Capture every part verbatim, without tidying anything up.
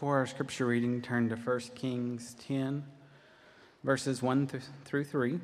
For our scripture reading, turn to First Kings ten, verses one through three.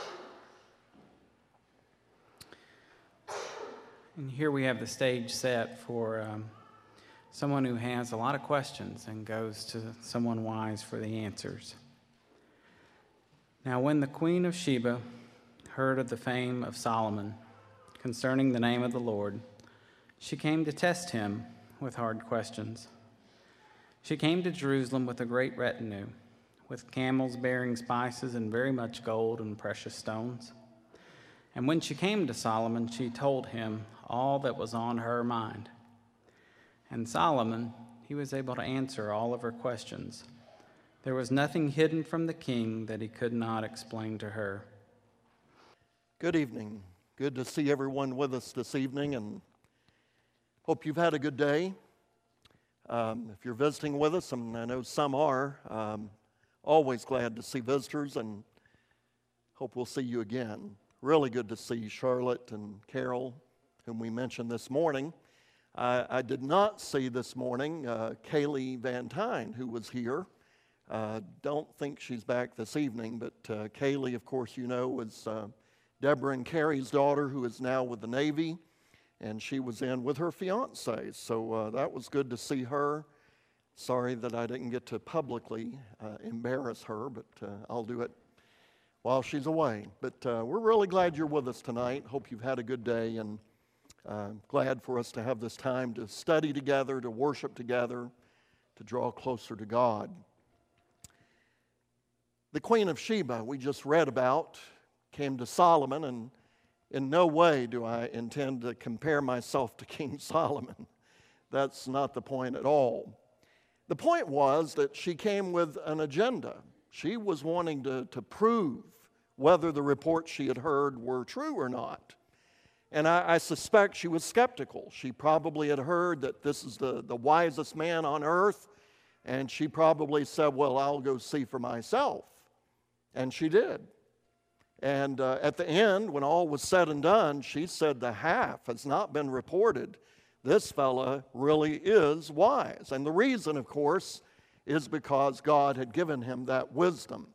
And here we have the stage set for um, someone who has a lot of questions and goes to someone wise for the answers. Now, when the Queen of Sheba heard of the fame of Solomon concerning the name of the Lord, she came to test him with hard questions. She came to Jerusalem with a great retinue, with camels bearing spices and very much gold and precious stones. And when she came to Solomon, she told him all that was on her mind. And Solomon, he was able to answer all of her questions. There was nothing hidden from the king that he could not explain to her. Good evening. Good to see everyone with us this evening, and hope you've had a good day. Um, if you're visiting with us, and I know some are, um, always glad to see visitors, and hope we'll see you again. Really good to see Charlotte and Carol, whom we mentioned this morning. I, I did not see this morning uh, Kaylee Van Tyne, who was here. Uh, don't think she's back this evening, but uh, Kaylee, of course, you know, was uh, Deborah and Carrie's daughter, who is now with the Navy. And she was in with her fiance, so uh, that was good to see her. Sorry that I didn't get to publicly uh, embarrass her, but uh, I'll do it while she's away. But uh, we're really glad you're with us tonight. Hope you've had a good day, and uh, glad for us to have this time to study together, to worship together, to draw closer to God. The Queen of Sheba we just read about came to Solomon, and in no way do I intend to compare myself to King Solomon. That's not the point at all. The point was that she came with an agenda. She was wanting to, to prove whether the reports she had heard were true or not. And I, I suspect she was skeptical. She probably had heard that this is the, the wisest man on earth, and she probably said, well, I'll go see for myself. And she did. And uh, at the end, when all was said and done, she said the half has not been reported. This fella really is wise. And the reason, of course, is because God had given him that wisdom.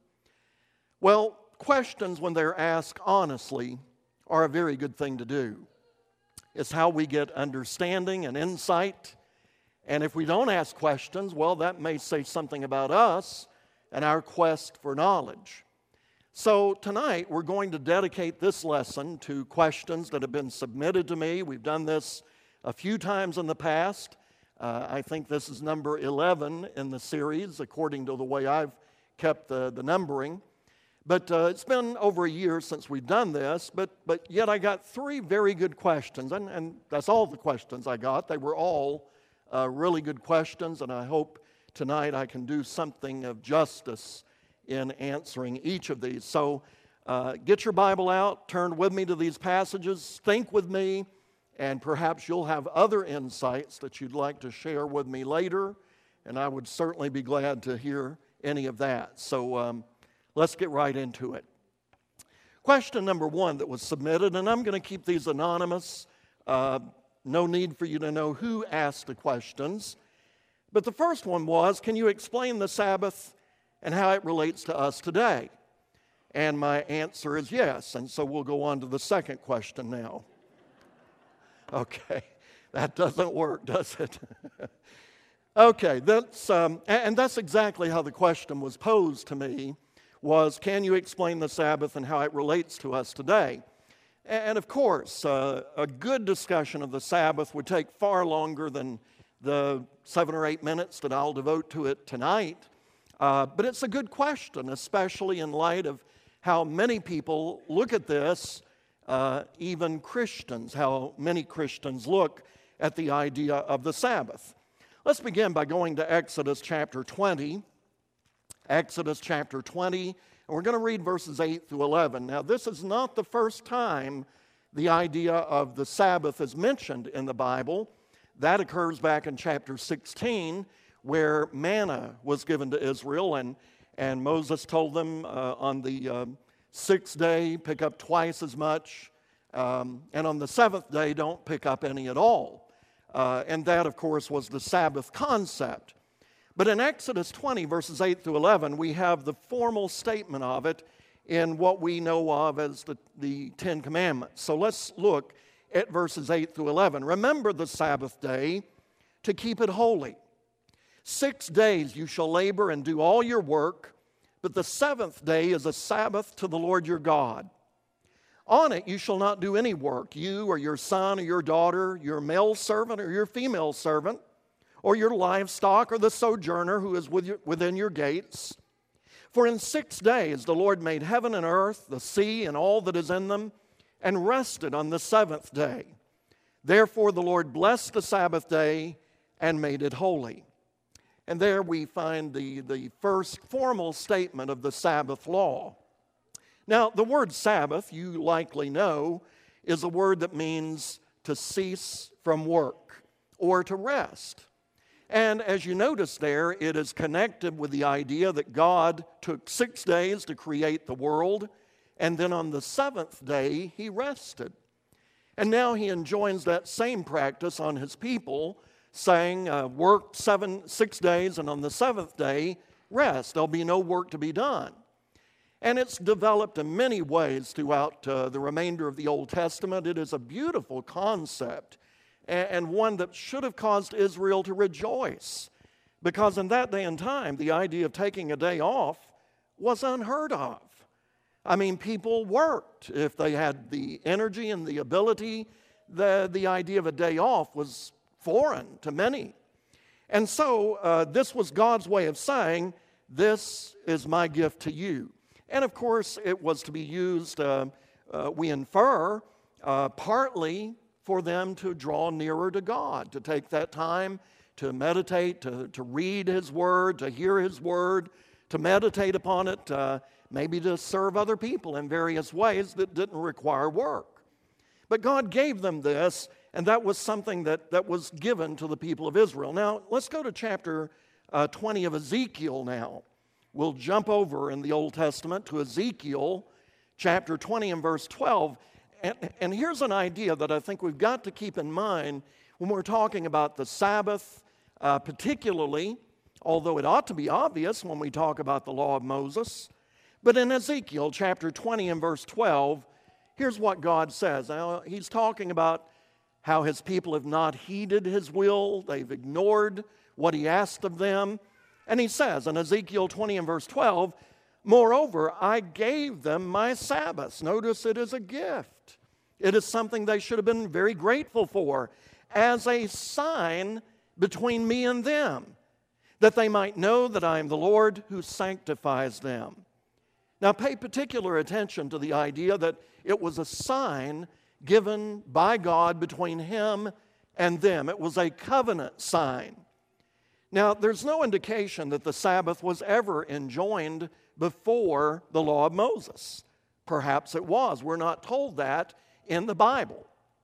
Well, questions, when they're asked honestly, are a very good thing to do. It's how we get understanding and insight. And if we don't ask questions, well, that may say something about us and our quest for knowledge. So tonight we're going to dedicate this lesson to questions that have been submitted to me. We've done this a few times in the past. Uh, I think this is number eleven in the series, according to the way I've kept the, the numbering. But uh, it's been over a year since we've done this, but, but yet I got three very good questions, and, and that's all the questions I got. They were all uh, really good questions, and I hope tonight I can do something of justice in answering each of these. So uh, get your Bible out, turn with me to these passages, think with me, and perhaps you'll have other insights that you'd like to share with me later, and I would certainly be glad to hear any of that. So um, let's get right into it. Question number one that was submitted, and I'm going to keep these anonymous. Uh, no need for you to know who asked the questions. But the first one was, can you explain the Sabbath and how it relates to us today? And my answer is yes. And so we'll go on to the second question now. Okay, that doesn't work, does it? Okay, that's um, and that's exactly how the question was posed to me, was can you explain the Sabbath and how it relates to us today? And of course, uh, a good discussion of the Sabbath would take far longer than the seven or eight minutes that I'll devote to it tonight. Uh, but it's a good question, especially in light of how many people look at this, uh, even Christians, how many Christians look at the idea of the Sabbath. Let's begin by going to Exodus chapter twenty. Exodus chapter twenty, and we're going to read verses eight through eleven. Now, this is not the first time the idea of the Sabbath is mentioned in the Bible. That occurs back in chapter sixteen, where manna was given to Israel, and, and Moses told them uh, on the uh, sixth day, pick up twice as much, um, and on the seventh day, don't pick up any at all. Uh, and that, of course, was the Sabbath concept. But in Exodus twenty, verses eight through eleven, we have the formal statement of it in what we know of as the, the Ten Commandments. So let's look at verses eight through eleven. Remember the Sabbath day to keep it holy. Six days you shall labor and do all your work, but the seventh day is a Sabbath to the Lord your God. On it you shall not do any work, you or your son or your daughter, your male servant or your female servant, or your livestock or the sojourner who is with you, within your gates. For in six days the Lord made heaven and earth, the sea and all that is in them, and rested on the seventh day. Therefore the Lord blessed the Sabbath day and made it holy. And there we find the, the first formal statement of the Sabbath law. Now, the word Sabbath, you likely know, is a word that means to cease from work or to rest. And as you notice there, it is connected with the idea that God took six days to create the world, and then on the seventh day, he rested. And now he enjoins that same practice on his people, saying, uh, work seven, six days, and on the seventh day, rest. There'll be no work to be done. And it's developed in many ways throughout uh, the remainder of the Old Testament. It is a beautiful concept, and, and one that should have caused Israel to rejoice. Because in that day and time, the idea of taking a day off was unheard of. I mean, people worked. If they had the energy and the ability, the, the idea of a day off was foreign to many. And so uh, this was God's way of saying, this is my gift to you. And of course, it was to be used, uh, uh, we infer, uh, partly for them to draw nearer to God, to take that time to meditate, to, to read His Word, to hear His Word, to meditate upon it, uh, maybe to serve other people in various ways that didn't require work. But God gave them this, and that was something that, that was given to the people of Israel. Now, let's go to chapter uh, twenty of Ezekiel now. We'll jump over in the Old Testament to Ezekiel chapter twenty and verse twelve. And, and here's an idea that I think we've got to keep in mind when we're talking about the Sabbath, uh, particularly, although it ought to be obvious when we talk about the law of Moses. But in Ezekiel chapter twenty and verse twelve, here's what God says. Now, he's talking about how his people have not heeded his will. They've ignored what he asked of them. And he says in Ezekiel twenty and verse twelve, moreover, I gave them my Sabbaths. Notice it is a gift. It is something they should have been very grateful for, as a sign between me and them, that they might know that I am the Lord who sanctifies them. Now pay particular attention to the idea that it was a sign given by God between him and them. It was a covenant sign. Now, there's no indication that the Sabbath was ever enjoined before the law of Moses. Perhaps it was. We're not told that in the Bible.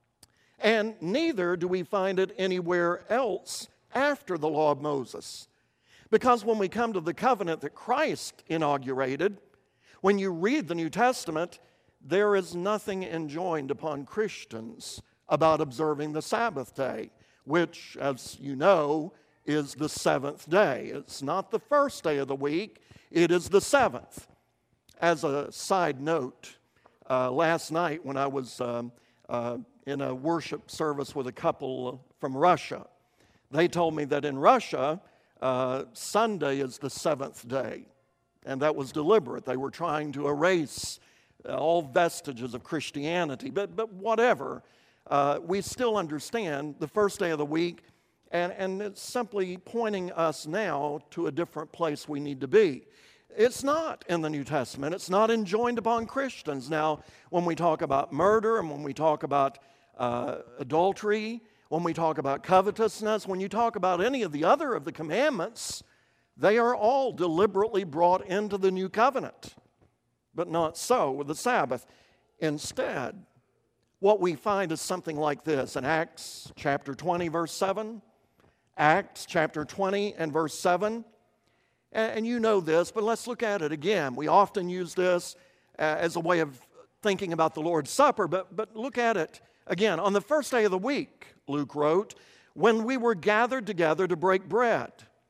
And neither do we find it anywhere else after the law of Moses. Because when we come to the covenant that Christ inaugurated, when you read the New Testament, there is nothing enjoined upon Christians about observing the Sabbath day, which, as you know, is the seventh day. It's not the first day of the week, it is the seventh. As a side note, uh, last night when I was um, uh, in a worship service with a couple from Russia, they told me that in Russia, uh, Sunday is the seventh day. And that was deliberate. They were trying to erase all vestiges of Christianity. But, but whatever, uh, we still understand the first day of the week. And, and it's simply pointing us now to a different place we need to be. It's not in the New Testament. It's not enjoined upon Christians. Now, when we talk about murder and when we talk about uh, adultery, when we talk about covetousness, when you talk about any of the other of the commandments, they are all deliberately brought into the new covenant. But not so with the Sabbath. Instead, what we find is something like this in Acts chapter twenty, verse seven. Acts chapter twenty and verse seven. And you know this, but let's look at it again. We often use this as a way of thinking about the Lord's Supper, but, but look at it again. On the first day of the week, Luke wrote, when we were gathered together to break bread.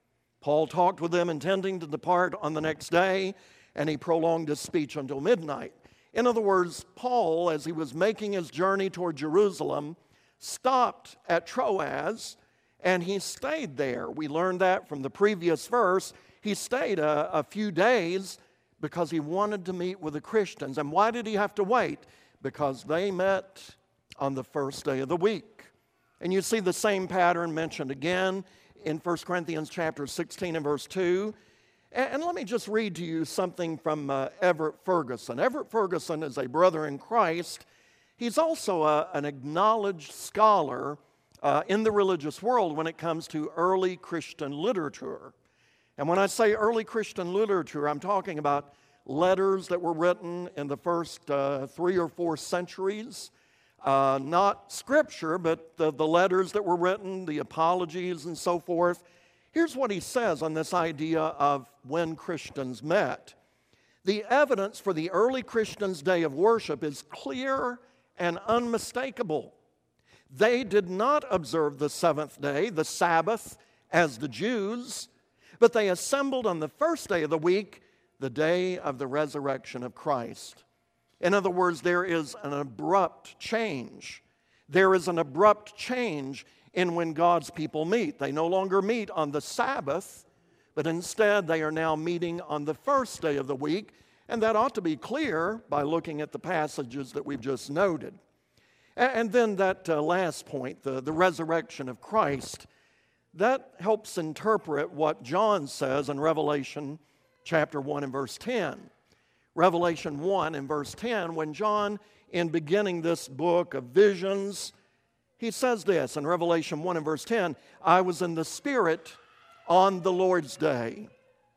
Paul talked with them intending to depart on the next day, and he prolonged his speech until midnight. In other words, Paul, as he was making his journey toward Jerusalem, stopped at Troas, and he stayed there. We learned that from the previous verse. He stayed a, a few days because he wanted to meet with the Christians. And why did he have to wait? Because they met on the first day of the week. And you see the same pattern mentioned again in First Corinthians chapter sixteen and verse two. And let me just read to you something from uh, Everett Ferguson. Everett Ferguson is a brother in Christ. He's also a, an acknowledged scholar uh, in the religious world when it comes to early Christian literature. And when I say early Christian literature, I'm talking about letters that were written in the first uh, three or four centuries. Uh, not scripture, but the, the letters that were written, the apologies and so forth. Here's what he says on this idea of when Christians met. The evidence for the early Christians' day of worship is clear and unmistakable. They did not observe the seventh day, the Sabbath, as the Jews, but they assembled on the first day of the week, the day of the resurrection of Christ. In other words, there is an abrupt change. There is an abrupt change in when God's people meet. They no longer meet on the Sabbath, but instead they are now meeting on the first day of the week, and that ought to be clear by looking at the passages that we've just noted. And then that uh, last point, the, the resurrection of Christ, that helps interpret what John says in Revelation chapter one and verse ten. Revelation one and verse ten, when John, in beginning this book of visions, he says this in Revelation one and verse ten, I was in the Spirit on the Lord's day.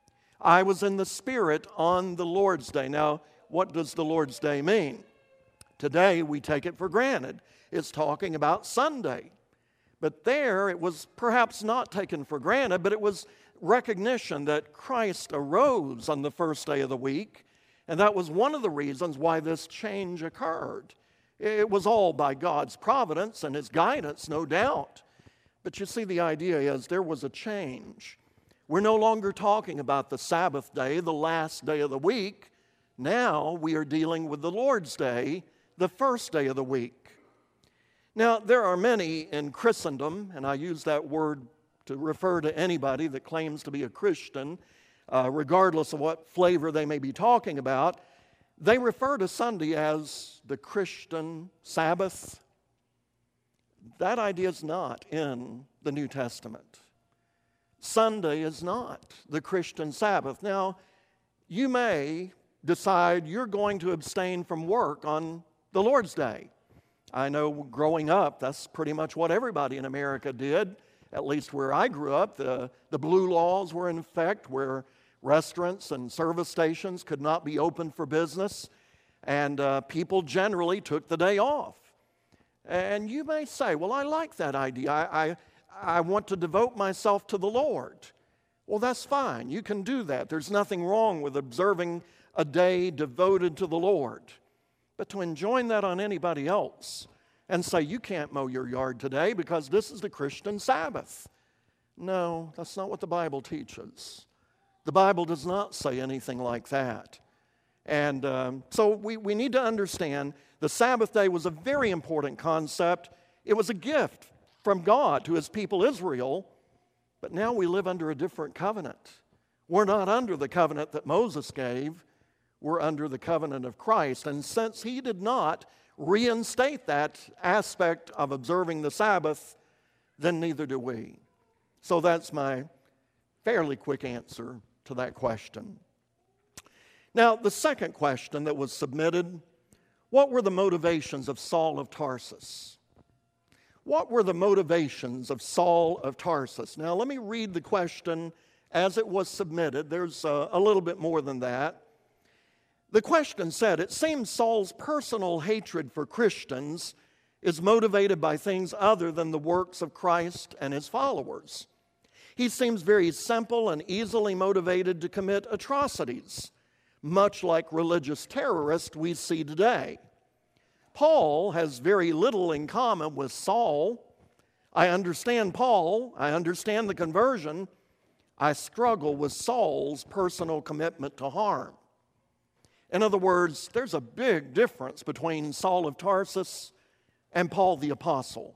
I was in the Spirit on the Lord's day. Now, what does the Lord's day mean? Today, we take it for granted. It's talking about Sunday. But there, it was perhaps not taken for granted, but it was recognition that Christ arose on the first day of the week, and that was one of the reasons why this change occurred. It was all by God's providence and His guidance, no doubt. But you see, the idea is there was a change. We're no longer talking about the Sabbath day, the last day of the week. Now we are dealing with the Lord's Day, the first day of the week. Now, there are many in Christendom, and I use that word to refer to anybody that claims to be a Christian, uh, regardless of what flavor they may be talking about. They refer to Sunday as the Christian Sabbath. That idea is not in the New Testament. Sunday is not the Christian Sabbath. Now, you may decide you're going to abstain from work on the Lord's Day. I know growing up, that's pretty much what everybody in America did, at least where I grew up. The, the blue laws were in effect where restaurants and service stations could not be open for business, and uh, people generally took the day off. And you may say, well, I like that idea. I, I, I want to devote myself to the Lord. Well, that's fine. You can do that. There's nothing wrong with observing a day devoted to the Lord. But to enjoin that on anybody else and say, you can't mow your yard today because this is the Christian Sabbath. No, that's not what the Bible teaches. The Bible does not say anything like that. And um, so we, we need to understand the Sabbath day was a very important concept. It was a gift from God to His people Israel, but now we live under a different covenant. We're not under the covenant that Moses gave. We're under the covenant of Christ. And since He did not reinstate that aspect of observing the Sabbath, then neither do we. So that's my fairly quick answer to that question. Now, the second question that was submitted, what were the motivations of Saul of Tarsus? What were the motivations of Saul of Tarsus? Now, let me read the question as it was submitted. There's a, a little bit more than that. The question said, it seems Saul's personal hatred for Christians is motivated by things other than the works of Christ and His followers. He seems very simple and easily motivated to commit atrocities, much like religious terrorists we see today. Paul has very little in common with Saul. I understand Paul. I understand the conversion. I struggle with Saul's personal commitment to harm. In other words, there's a big difference between Saul of Tarsus and Paul the Apostle.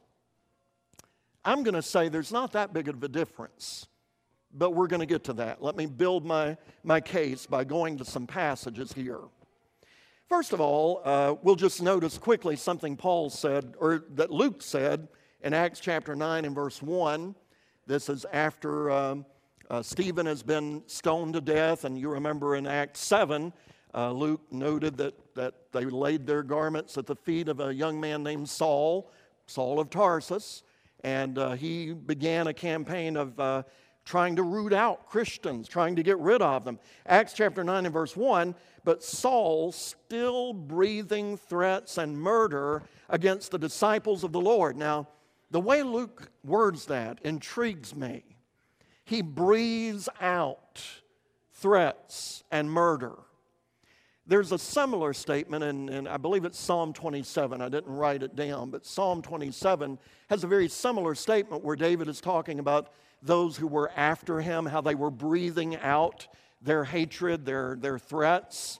I'm going to say there's not that big of a difference, but we're going to get to that. Let me build my, my case by going to some passages here. First of all, uh, we'll just notice quickly something Paul said, or that Luke said in Acts chapter nine and verse one. This is after um, uh, Stephen has been stoned to death, and you remember in Acts seven, uh, Luke noted that, that they laid their garments at the feet of a young man named Saul, Saul of Tarsus, and uh, he began a campaign of uh, trying to root out Christians, trying to get rid of them. Acts chapter nine and verse one, but Saul still breathing threats and murder against the disciples of the Lord. Now, the way Luke words that intrigues me. He breathes out threats and murder. There's a similar statement, in, in I believe it's Psalm twenty-seven. I didn't write it down, but Psalm twenty-seven has a very similar statement where David is talking about those who were after him, how they were breathing out their hatred, their, their threats.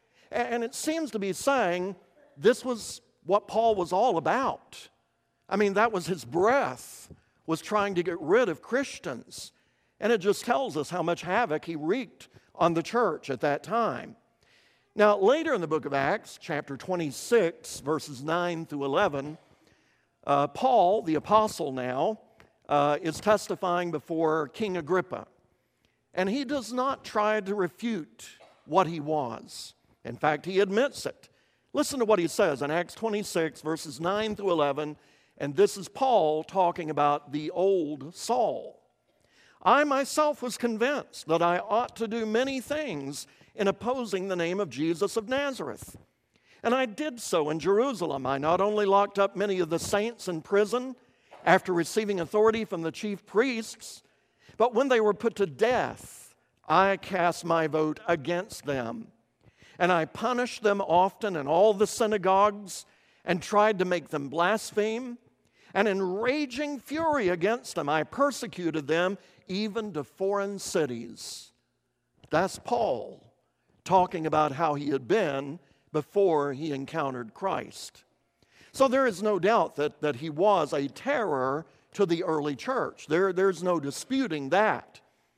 And it seems to be saying this was what Paul was all about. I mean, that was his breath, was trying to get rid of Christians. And it just tells us how much havoc he wreaked on the church at that time. Now, later in the book of Acts, chapter twenty-six, verses nine through eleven, uh, Paul, the apostle now, uh, is testifying before King Agrippa. And he does not try to refute what he was. In fact, he admits it. Listen to what he says in Acts twenty-six, verses nine through eleven, and this is Paul talking about the old Saul. I myself was convinced that I ought to do many things in opposing the name of Jesus of Nazareth. And I did so in Jerusalem. I not only locked up many of the saints in prison after receiving authority from the chief priests, but when they were put to death, I cast my vote against them. And I punished them often in all the synagogues and tried to make them blaspheme. And in raging fury against them, I persecuted them even to foreign cities. That's Paul talking about how he had been before he encountered Christ. So there is no doubt that, that he was a terror to the early church. There, there's no disputing that.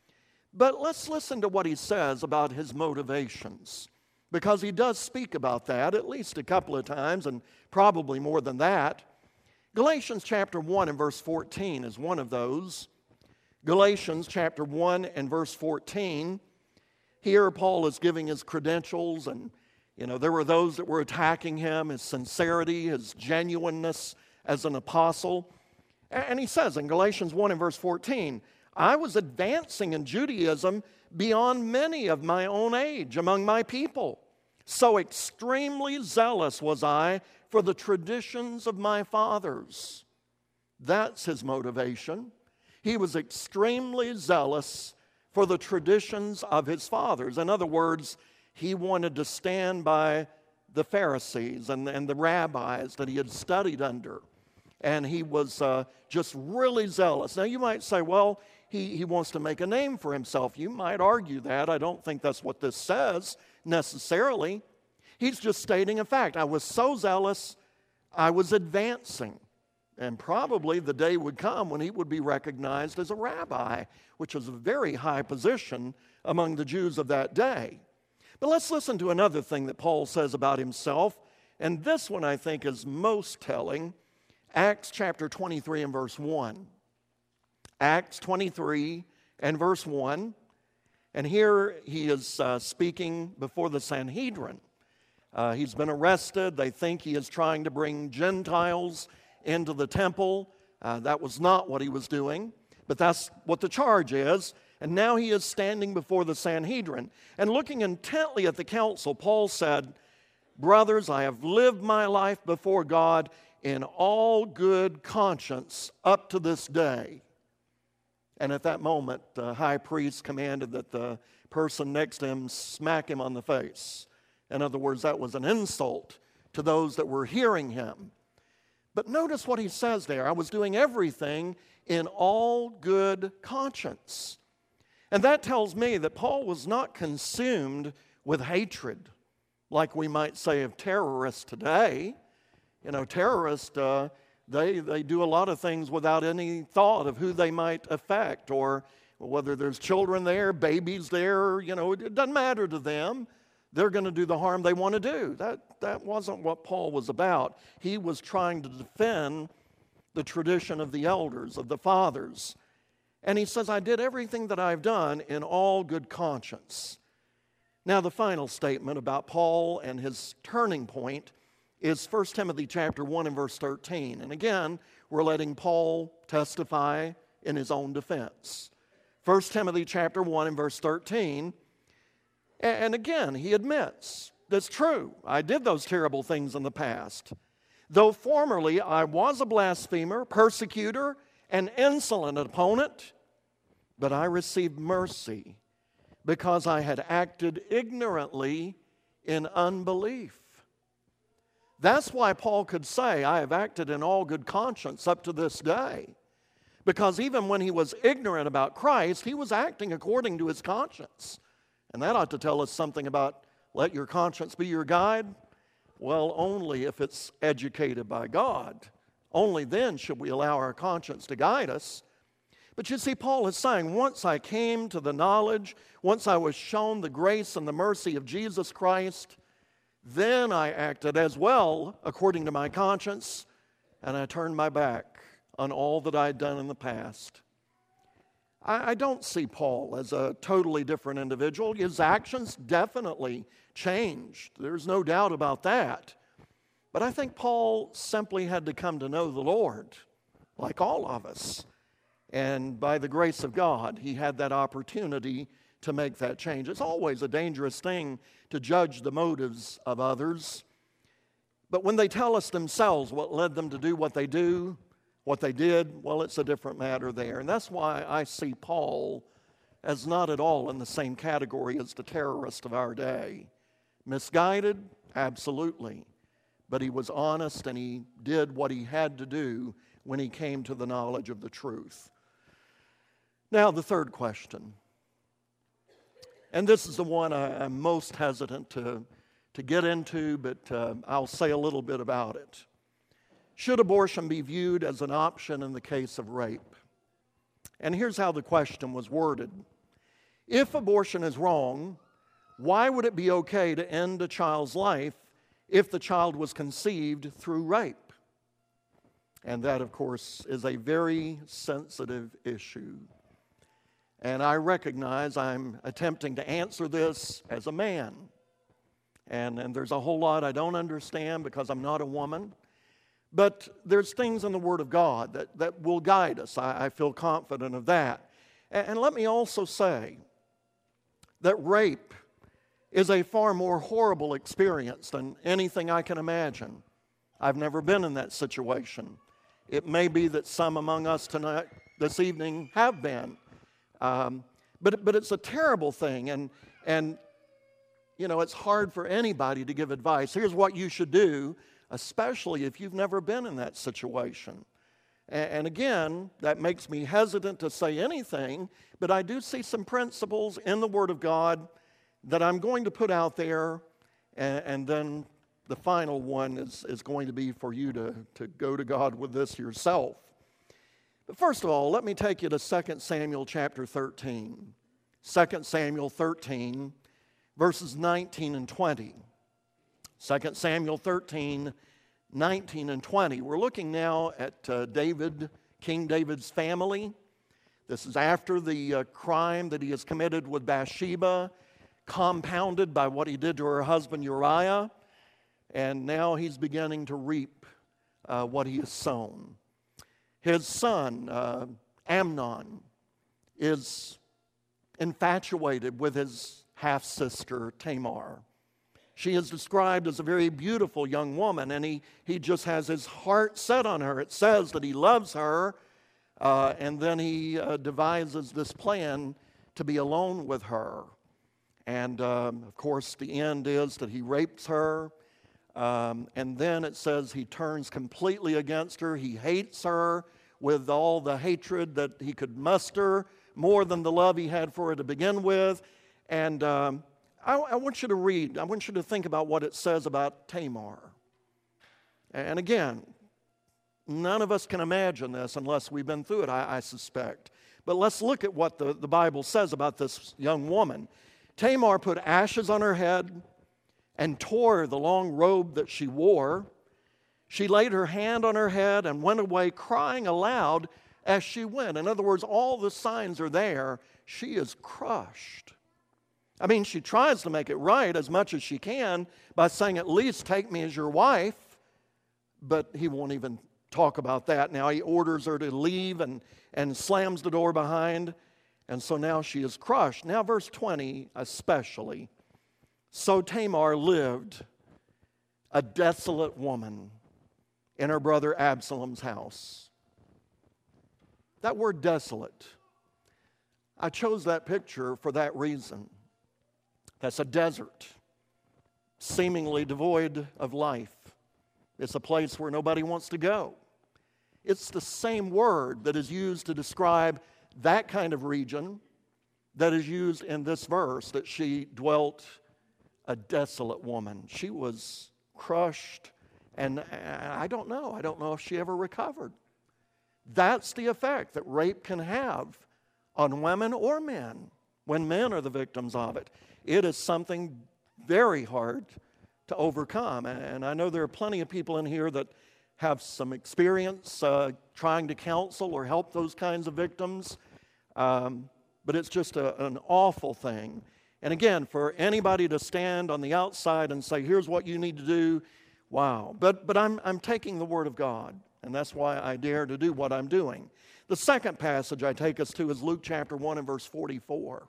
But let's listen to what he says about his motivations, because he does speak about that at least a couple of times, and probably more than that. Galatians chapter one and verse fourteen is one of those. Galatians chapter one and verse fourteen. Here Paul is giving his credentials, and you know there were those that were attacking him, his sincerity, his genuineness as an apostle. And he says in Galatians one and verse fourteen, I was advancing in Judaism beyond many of my own age among my people. So extremely zealous was I for the traditions of my fathers. That's his motivation. He was extremely zealous for the traditions of his fathers. In other words, he wanted to stand by the Pharisees and, and the rabbis that he had studied under. And he was uh, just really zealous. Now you might say, well, he, he wants to make a name for himself. You might argue that. I don't think that's what this says necessarily. He's just stating a fact. I was so zealous, I was advancing. And probably the day would come when he would be recognized as a rabbi, which was a very high position among the Jews of that day. But let's listen to another thing that Paul says about himself. And this one I think is most telling. Acts chapter twenty-three and verse one. Acts twenty-three and verse one. And here he is uh, speaking before the Sanhedrin. Uh, he's been arrested. They think he is trying to bring Gentiles into the temple. Uh, that was not what he was doing, but that's what the charge is. And now he is standing before the Sanhedrin. And looking intently at the council, Paul said, brothers, I have lived my life before God in all good conscience up to this day. And at that moment, the high priest commanded that the person next to him smack him on the face. In other words, that was an insult to those that were hearing him. But notice what he says there. I was doing everything in all good conscience. And that tells me that Paul was not consumed with hatred, like we might say of terrorists today. You know, terrorists, uh, they, they do a lot of things without any thought of who they might affect, or whether there's children there, babies there, you know, it doesn't matter to them. They're going to do the harm they want to do. That, that wasn't what Paul was about. He was trying to defend the tradition of the elders, of the fathers. And he says, I did everything that I've done in all good conscience. Now, the final statement about Paul and his turning point is First Timothy chapter one and verse thirteen. And again, we're letting Paul testify in his own defense. First Timothy chapter one and verse thirteen. And again, he admits, that's true. I did those terrible things in the past. Though formerly I was a blasphemer, persecutor, an insolent opponent, but I received mercy because I had acted ignorantly in unbelief. That's why Paul could say, I have acted in all good conscience up to this day. Because even when he was ignorant about Christ, he was acting according to his conscience. And that ought to tell us something about let your conscience be your guide. Well, only if it's educated by God. Only then should we allow our conscience to guide us. But you see, Paul is saying, once I came to the knowledge, once I was shown the grace and the mercy of Jesus Christ, then I acted as well according to my conscience, and I turned my back on all that I had done in the past. I, I don't see Paul as a totally different individual. His actions definitely changed. There's no doubt about that. But I think Paul simply had to come to know the Lord, like all of us. And by the grace of God, he had that opportunity to make that change. It's always a dangerous thing to judge the motives of others. But when they tell us themselves what led them to do what they do, what they did, well, it's a different matter there. And that's why I see Paul as not at all in the same category as the terrorist of our day. Misguided? Absolutely. But he was honest and he did what he had to do when he came to the knowledge of the truth. Now, the third question. And this is the one I, I'm most hesitant to, to get into, but uh, I'll say a little bit about it. Should abortion be viewed as an option in the case of rape? And here's how the question was worded. If abortion is wrong, why would it be okay to end a child's life if the child was conceived through rape? And that, of course, is a very sensitive issue. And I recognize I'm attempting to answer this as a man. And, and there's a whole lot I don't understand because I'm not a woman. But there's things in the Word of God that, that will guide us. I, I feel confident of that. And, and let me also say that rape is a far more horrible experience than anything I can imagine. I've never been in that situation. It may be that some among us tonight, this evening, have been. Um, but, but it's a terrible thing, and, and, you know, it's hard for anybody to give advice. Here's what you should do, especially if you've never been in that situation. And, and again, that makes me hesitant to say anything, but I do see some principles in the Word of God that I'm going to put out there, and, and then the final one is, is going to be for you to, to go to God with this yourself. But first of all, let me take you to Second Samuel chapter thirteen. Second Samuel thirteen, verses nineteen and twenty. Second Samuel thirteen, nineteen and twenty. We're looking now at uh, David, King David's family. This is after the uh, crime that he has committed with Bathsheba, compounded by what he did to her husband Uriah. And now he's beginning to reap uh, what he has sown. His son, uh, Amnon, is infatuated with his half-sister, Tamar. She is described as a very beautiful young woman, and he, he just has his heart set on her. It says that he loves her, uh, and then he uh, devises this plan to be alone with her. And, um, of course, the end is that he rapes her. Um, and then it says he turns completely against her. He hates her with all the hatred that he could muster more than the love he had for her to begin with. And um, I, I want you to read, I want you to think about what it says about Tamar. And again, none of us can imagine this unless we've been through it, I, I suspect. But let's look at what the, the Bible says about this young woman. Tamar put ashes on her head and tore the long robe that she wore. She laid her hand on her head and went away crying aloud as she went. In other words, all the signs are there. She is crushed. I mean, she tries to make it right as much as she can by saying, at least take me as your wife. But he won't even talk about that. Now he orders her to leave and, and slams the door behind. And so now she is crushed. Now verse twenty especially. So Tamar lived, a desolate woman, in her brother Absalom's house. That word desolate, I chose that picture for that reason. That's a desert, seemingly devoid of life. It's a place where nobody wants to go. It's the same word that is used to describe that kind of region that is used in this verse, that she dwelt a desolate woman. She was crushed, and I don't know. I don't know if she ever recovered. That's the effect that rape can have on women or men when men are the victims of it. It is something very hard to overcome. And I know there are plenty of people in here that have some experience uh, trying to counsel or help those kinds of victims. Um, but it's just a, an awful thing. And again, for anybody to stand on the outside and say, here's what you need to do, wow. But, but I'm, I'm taking the Word of God, and that's why I dare to do what I'm doing. The second passage I take us to is Luke chapter one and verse forty-four.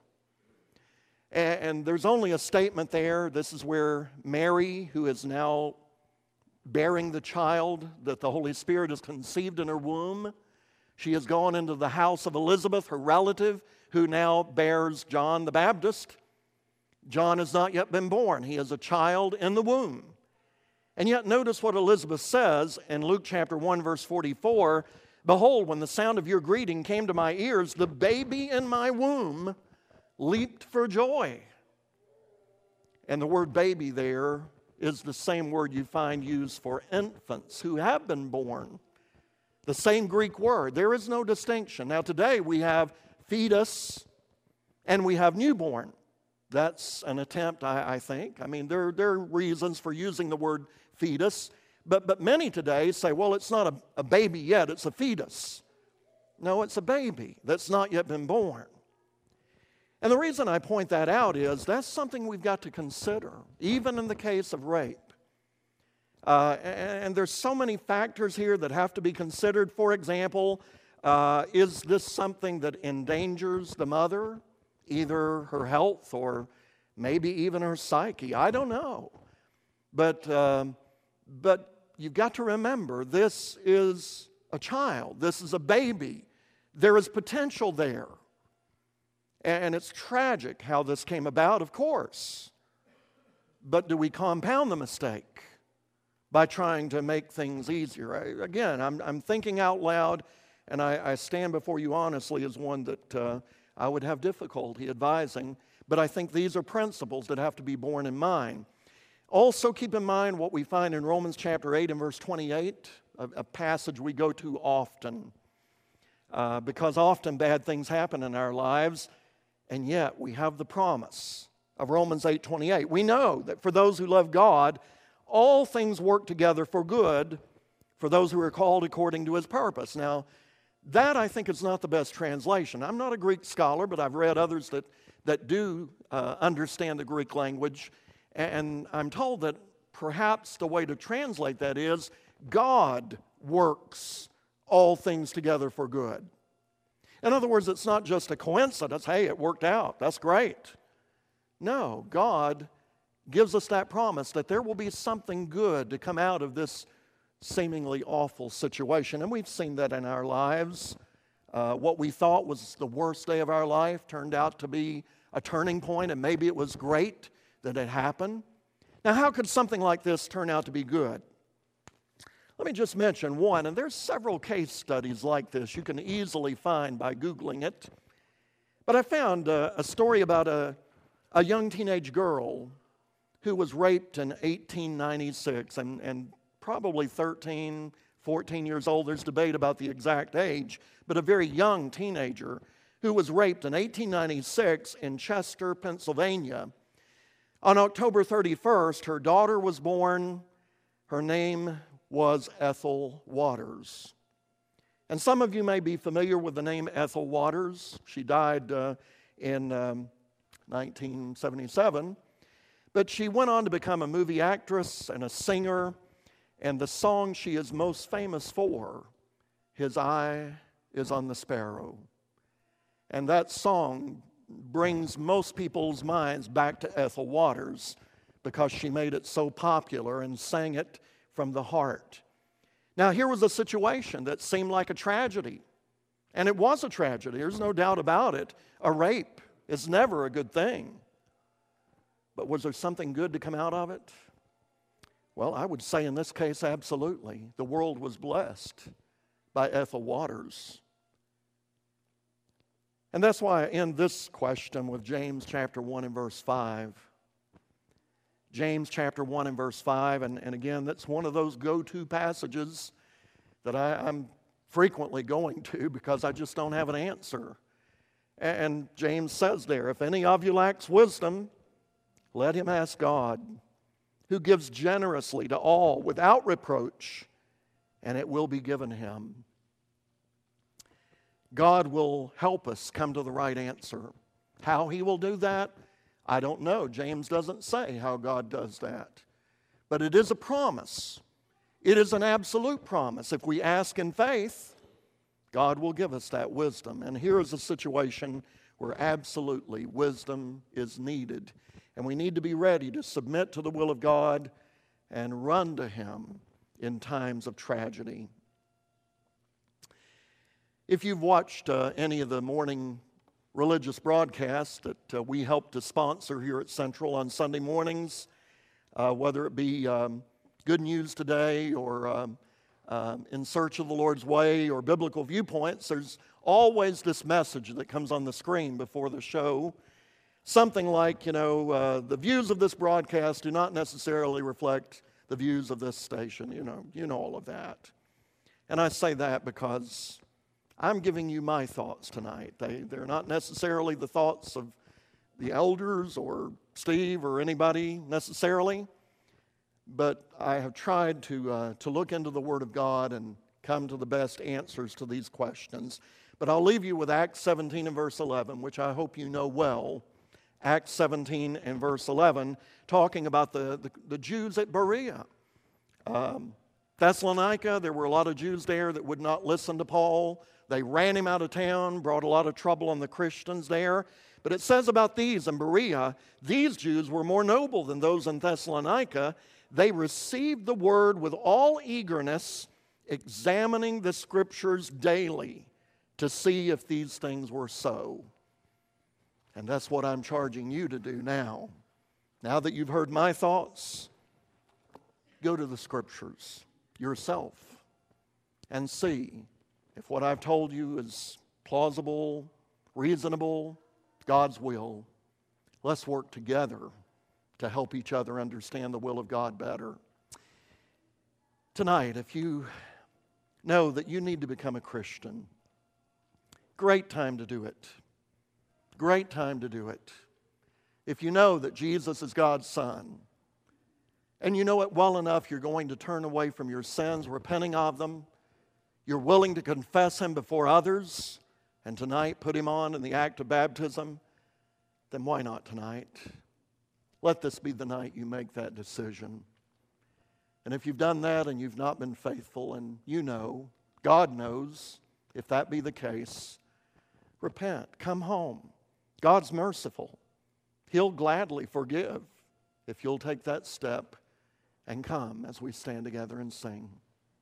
And there's only a statement there. This is where Mary, who is now bearing the child that the Holy Spirit has conceived in her womb, she has gone into the house of Elizabeth, her relative, who now bears John the Baptist. John has not yet been born. He is a child in the womb. And yet notice what Elizabeth says in Luke chapter one, verse forty-four. Behold, when the sound of your greeting came to my ears, the baby in my womb leaped for joy. And the word baby there is the same word you find used for infants who have been born. The same Greek word. There is no distinction. Now today we have fetus and we have newborn. That's an attempt, I, I think. I mean, there, there are reasons for using the word fetus, but, but many today say, well, it's not a, a baby yet, it's a fetus. No, it's a baby that's not yet been born. And the reason I point that out is that's something we've got to consider, even in the case of rape. Uh, and, and there's so many factors here that have to be considered. For example, uh, is this something that endangers the mother, either her health or maybe even her psyche? I don't know. But, um, but you've got to remember, this is a child. This is a baby. There is potential there. And it's tragic how this came about, of course. But do we compound the mistake by trying to make things easier? I, again, I'm, I'm thinking out loud, and I, I stand before you honestly as one that uh, I would have difficulty advising. But I think these are principles that have to be borne in mind. Also keep in mind what we find in Romans chapter eight and verse twenty-eight, a, a passage we go to often. Uh, because often bad things happen in our lives. And yet we have the promise of Romans eight twenty-eight. We know that for those who love God, all things work together for good for those who are called according to His purpose. Now, that I think is not the best translation. I'm not a Greek scholar, but I've read others that, that do uh, understand the Greek language. And I'm told that perhaps the way to translate that is, God works all things together for good. In other words, it's not just a coincidence. Hey, it worked out. That's great. No, God gives us that promise that there will be something good to come out of this seemingly awful situation. And we've seen that in our lives. Uh, what we thought was the worst day of our life turned out to be a turning point, and maybe it was great that it happened. Now, how could something like this turn out to be good? Let me just mention one, and there's several case studies like this you can easily find by Googling it. But I found uh, a story about a, a young teenage girl who was raped in eighteen ninety-six and, and probably thirteen, fourteen years old. There's debate about the exact age, but a very young teenager who was raped in eighteen ninety-six in Chester, Pennsylvania. On October thirty-first, her daughter was born. Her name was Ethel Waters. And some of you may be familiar with the name Ethel Waters. She died uh, in um, nineteen seventy-seven. But she went on to become a movie actress and a singer. And the song she is most famous for, His Eye is on the Sparrow. And that song brings most people's minds back to Ethel Waters because she made it so popular and sang it from the heart. Now, here was a situation that seemed like a tragedy. And it was a tragedy. There's no doubt about it. A rape is never a good thing. But was there something good to come out of it? Well, I would say in this case, absolutely. The world was blessed by Ethel Waters. And that's why I end this question with James chapter one and verse five. James chapter one and verse five, and, and again, that's one of those go-to passages that I, I'm frequently going to because I just don't have an answer. And James says there, if any of you lacks wisdom, let him ask God, who gives generously to all without reproach, and it will be given him. God will help us come to the right answer. How he will do that, I don't know. James doesn't say how God does that. But it is a promise. It is an absolute promise. If we ask in faith, God will give us that wisdom. And here is a situation where absolutely wisdom is needed. And we need to be ready to submit to the will of God and run to him in times of tragedy. If you've watched uh, any of the morning religious broadcasts that uh, we help to sponsor here at Central on Sunday mornings, uh, whether it be um, Good News Today or um, uh, In Search of the Lord's Way or Biblical Viewpoints, there's always this message that comes on the screen before the show. Something like, you know, uh, the views of this broadcast do not necessarily reflect the views of this station. You know, you know all of that. And I say that because I'm giving you my thoughts tonight. They, they're not necessarily the thoughts of the elders or Steve or anybody necessarily, but I have tried to, uh, to look into the Word of God and come to the best answers to these questions. But I'll leave you with Acts seventeen and verse eleven, which I hope you know well. Acts seventeen and verse eleven, talking about the, the, the Jews at Berea. Um, Thessalonica, there were a lot of Jews there that would not listen to Paul. They ran him out of town, brought a lot of trouble on the Christians there. But it says about these in Berea, these Jews were more noble than those in Thessalonica. They received the word with all eagerness, examining the Scriptures daily to see if these things were so. And that's what I'm charging you to do now. Now that you've heard my thoughts, go to the Scriptures yourself and see if what I've told you is plausible, reasonable, God's will. Let's work together to help each other understand the will of God better. Tonight, if you know that you need to become a Christian, great time to do it. Great time to do it. If you know that Jesus is God's Son, and you know it well enough, you're going to turn away from your sins, repenting of them, you're willing to confess Him before others, and tonight put Him on in the act of baptism, then why not tonight? Let this be the night you make that decision. And if you've done that and you've not been faithful, and you know, God knows, if that be the case, repent, come home. God's merciful. He'll gladly forgive if you'll take that step and come as we stand together and sing.